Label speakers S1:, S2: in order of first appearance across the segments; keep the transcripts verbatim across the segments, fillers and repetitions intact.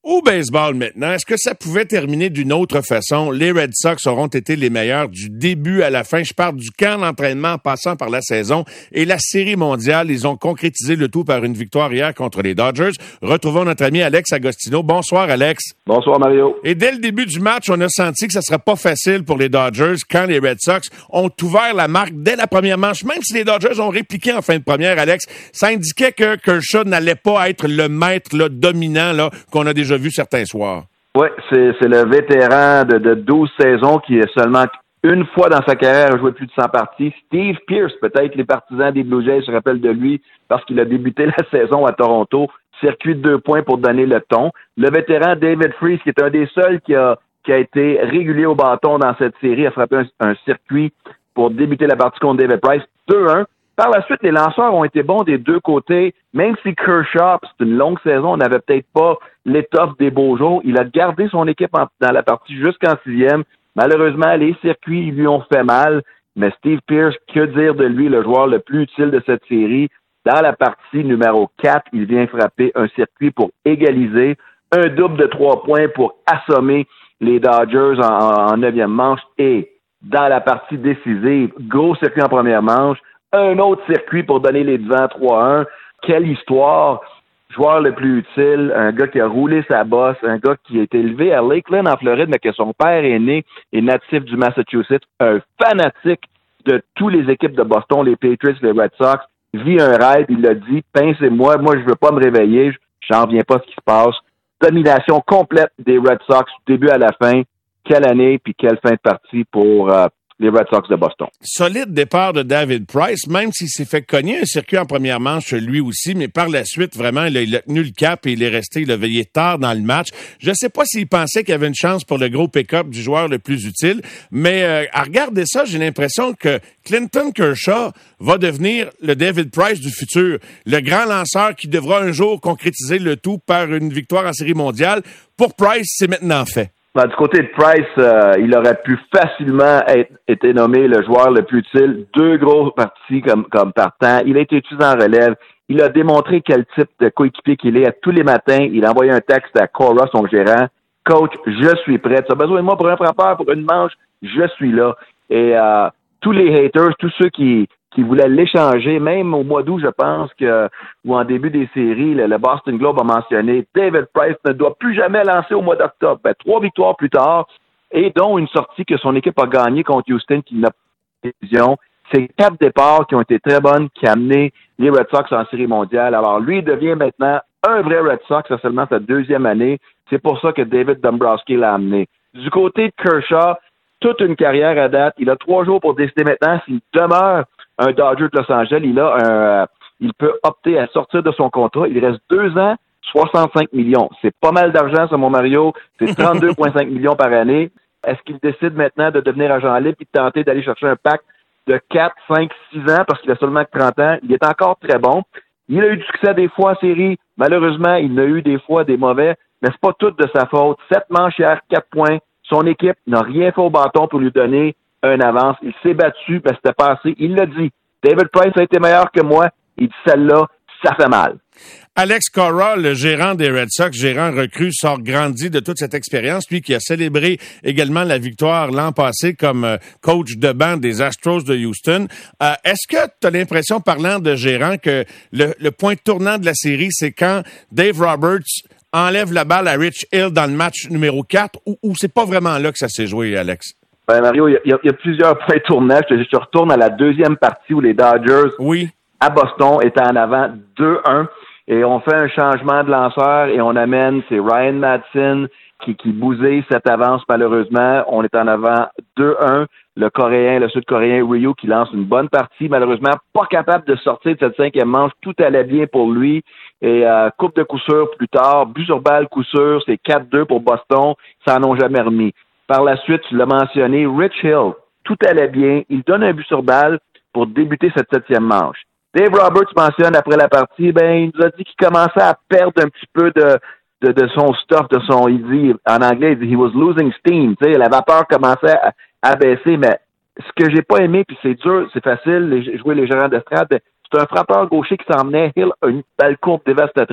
S1: Au baseball maintenant, est-ce que ça pouvait terminer d'une autre façon? Les Red Sox auront été les meilleurs du début à la fin. Je parle du camp d'entraînement en passant par la saison et la série mondiale. Ils ont concrétisé le tout par une victoire hier contre les Dodgers. Retrouvons notre ami Alex Agostino. Bonsoir Alex.
S2: Bonsoir Mario.
S1: Et dès le début du match, on a senti que ça sera pas facile pour les Dodgers quand les Red Sox ont ouvert la marque dès la première manche. Même si les Dodgers ont répliqué en fin de première, Alex, ça indiquait que Kershaw n'allait pas être le maître là, dominant là, qu'on a déjà vu certains soirs.
S2: Oui, c'est, c'est le vétéran de, de douze saisons qui est seulement une fois dans sa carrière a joué plus de cent parties. Steve Pearce, peut-être les partisans des Blue Jays se rappellent de lui parce qu'il a débuté la saison à Toronto. Circuit de deux points pour donner le ton. Le vétéran David Freese, qui est un des seuls qui a, qui a été régulier au bâton dans cette série, a frappé un, un circuit pour débuter la partie contre David Price. deux un. Par la suite, les lanceurs ont été bons des deux côtés. Même si Kershaw, c'est une longue saison, on n'avait peut-être pas l'étoffe des beaux jours, il a gardé son équipe en, dans la partie jusqu'en sixième. Malheureusement, les circuits lui ont fait mal. Mais Steve Pearce, que dire de lui, le joueur le plus utile de cette série? Dans la partie numéro quatre, il vient frapper un circuit pour égaliser, un double de trois points pour assommer les Dodgers en, en neuvième manche. Et dans la partie décisive, gros circuit en première manche, un autre circuit pour donner les devants trois un. Quelle histoire! Joueur le plus utile, un gars qui a roulé sa bosse, un gars qui a été élevé à Lakeland en Floride, mais que son père est né et natif du Massachusetts, un fanatique de toutes les équipes de Boston, les Patriots, les Red Sox, vit un rêve, il l'a dit, pincez-moi, moi je veux pas me réveiller, j'en viens pas à ce qui se passe. Domination complète des Red Sox du début à la fin. Quelle année, puis quelle fin de partie pour euh, les Red Sox de Boston.
S1: Solide départ de David Price, même s'il s'est fait cogner un circuit en première manche lui aussi, mais par la suite, vraiment, il a, il a tenu le cap et il est resté, il a veillé tard dans le match. Je ne sais pas s'il pensait qu'il y avait une chance pour le gros pick-up du joueur le plus utile, mais euh, à regarder ça, j'ai l'impression que Clinton Kershaw va devenir le David Price du futur, le grand lanceur qui devra un jour concrétiser le tout par une victoire en série mondiale. Pour Price, c'est maintenant fait.
S2: Ben, du côté de Price, euh, il aurait pu facilement être été nommé le joueur le plus utile. Deux grosses parties comme, comme partant. Il a été utilisé en relève. Il a démontré quel type de coéquipier qu'il est. À tous les matins, il a envoyé un texte à Cora, son gérant. Coach, je suis prêt. Tu as besoin de moi pour un frappeur, pour une manche? Je suis là. Et euh, tous les haters, tous ceux qui qui voulaient l'échanger, même au mois d'août, je pense que, ou en début des séries, le, le Boston Globe a mentionné David Price ne doit plus jamais lancer au mois d'octobre. Ben, trois victoires plus tard, et dont une sortie que son équipe a gagnée contre Houston, qui n'a pas de décision. C'est quatre départs qui ont été très bonnes, qui ont amené les Red Sox en série mondiale. Alors, lui devient maintenant un vrai Red Sox, c'est seulement sa deuxième année. C'est pour ça que David Dombrowski l'a amené. Du côté de Kershaw, toute une carrière à date. Il a trois jours pour décider maintenant s'il demeure un Dodger de Los Angeles. Il a un, euh, il peut opter à sortir de son contrat. Il reste deux ans, soixante-cinq millions. C'est pas mal d'argent, ça, mon Mario. C'est trente-deux virgule cinq millions par année. Est-ce qu'il décide maintenant de devenir agent libre et de tenter d'aller chercher un pacte de quatre, cinq, six ans parce qu'il a seulement trente ans? Il est encore très bon. Il a eu du succès des fois en série. Malheureusement, il a eu des fois des mauvais, mais c'est pas tout de sa faute. Sept manches hier, quatre points. Son équipe n'a rien fait au bâton pour lui donner un avance. Il s'est battu, ben c'était pas assez. Il l'a dit. David Price a été meilleur que moi. Il dit celle-là, ça fait mal.
S1: Alex Cora, le gérant des Red Sox, gérant recru, sort grandi de toute cette expérience, lui qui a célébré également la victoire l'an passé comme euh, coach de banc des Astros de Houston. Euh, est-ce que tu as l'impression, parlant de gérant, que le, le point tournant de la série, c'est quand Dave Roberts enlève la balle à Rich Hill dans le match numéro quatre, ou, ou c'est pas vraiment là que ça s'est joué, Alex?
S2: Ben Mario, il y, y, y a plusieurs points tournants. Je, je retourne à la deuxième partie où les Dodgers,
S1: oui,
S2: à Boston, étaient en avant deux un. Et on fait un changement de lanceur et on amène, c'est Ryan Madson qui, qui bousille cette avance malheureusement. On est en avant deux un. Le Coréen, le Sud-Coréen Ryu qui lance une bonne partie, malheureusement pas capable de sortir de cette cinquième manche. Tout allait bien pour lui. Et euh, coupe de coup sûr plus tard, but sur balle, coup sûr, c'est quatre deux pour Boston. Ça n'en ont jamais remis. Par la suite, tu l'as mentionné, Rich Hill, tout allait bien. Il donne un but sur balle pour débuter cette septième manche. Dave Roberts mentionne après la partie, ben, il nous a dit qu'il commençait à perdre un petit peu de, de, de son stuff, de son, il dit, en anglais, il dit, he was losing steam, tu sais, la vapeur commençait à, à baisser, mais ce que j'ai pas aimé, puis c'est dur, c'est facile, les, jouer les gérants d'estrade, c'est un frappeur gaucher qui s'emmenait, Hill a une balle courte dévastatrice.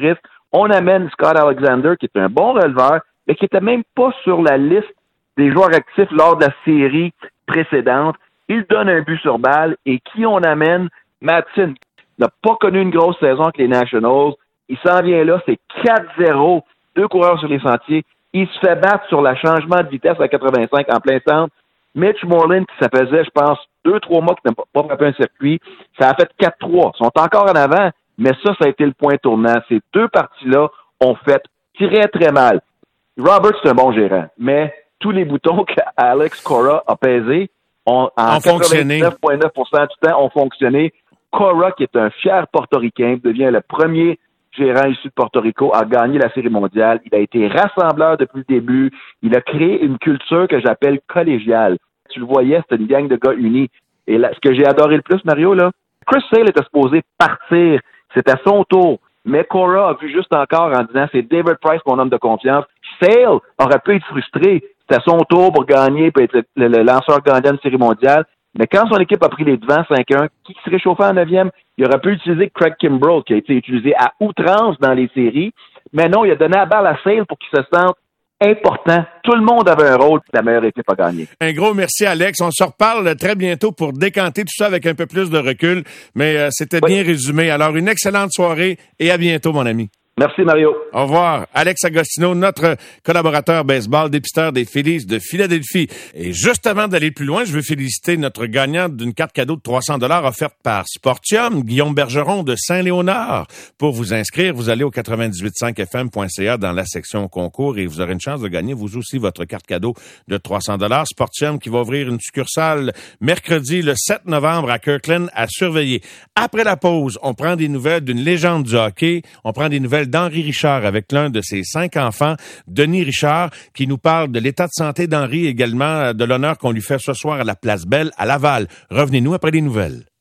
S2: On amène Scott Alexander, qui est un bon releveur, mais qui était même pas sur la liste des joueurs actifs lors de la série précédente. Il donne un but sur balle. Et qui on amène? Matheson n'a pas connu une grosse saison avec les Nationals. Il s'en vient là, c'est quatre zéro. Deux coureurs sur les sentiers. Il se fait battre sur le changement de vitesse à quatre-vingt-cinq en plein centre. Mitch Moreland, qui ça faisait, je pense, deux, trois mois qu'il n'a pas frappé un circuit, ça a fait quatre trois. Ils sont encore en avant, mais ça, ça a été le point tournant. Ces deux parties-là ont fait très, très mal. Robert, c'est un bon gérant, mais tous les boutons qu'Alex Cora a pesés ont, en quatre-vingt-dix-neuf virgule neuf pour cent du temps, ont fonctionné. Cora, qui est un fier portoricain, devient le premier gérant issu de Porto Rico, a gagné la Série mondiale. Il a été rassembleur depuis le début. Il a créé une culture que j'appelle collégiale. Tu le voyais, c'était une gang de gars unis. Et là, ce que j'ai adoré le plus, Mario, là, Chris Sale était supposé partir. C'était à son tour. Mais Cora a vu juste encore en disant « C'est David Price, mon homme de confiance ». Sale aurait pu être frustré. C'était à son tour pour gagner, pour être le, le lanceur gagnant de Série mondiale. Mais quand son équipe a pris les devants cinq un, qui se réchauffait en neuvième, il aurait pu utiliser Craig Kimbrell, qui a été utilisé à outrance dans les séries. Mais non, il a donné la balle à Sale pour qu'il se sente important. Tout le monde avait un rôle, puis la meilleure équipe a gagné.
S1: Un gros merci, Alex. On se reparle très bientôt pour décanter tout ça avec un peu plus de recul. Mais euh, c'était oui. bien résumé. Alors, une excellente soirée et à bientôt, mon ami.
S2: Merci, Mario.
S1: Au revoir. Alex Agostino, notre collaborateur baseball, dépisteur des Phillies de Philadelphie. Et juste avant d'aller plus loin, je veux féliciter notre gagnant d'une carte cadeau de trois cents dollars offerte par Sportium, Guillaume Bergeron de Saint-Léonard. Pour vous inscrire, vous allez au quatre-vingt-dix-huit virgule cinq F M point C A dans la section concours et vous aurez une chance de gagner vous aussi votre carte cadeau de trois cents dollars. Sportium qui va ouvrir une succursale mercredi le sept novembre à Kirkland à surveiller. Après la pause, on prend des nouvelles d'une légende du hockey. On prend des nouvelles d'Henri Richard avec l'un de ses cinq enfants, Denis Richard, qui nous parle de l'état de santé d'Henri, également de l'honneur qu'on lui fait ce soir à la Place Belle à Laval. Revenez-nous après les nouvelles.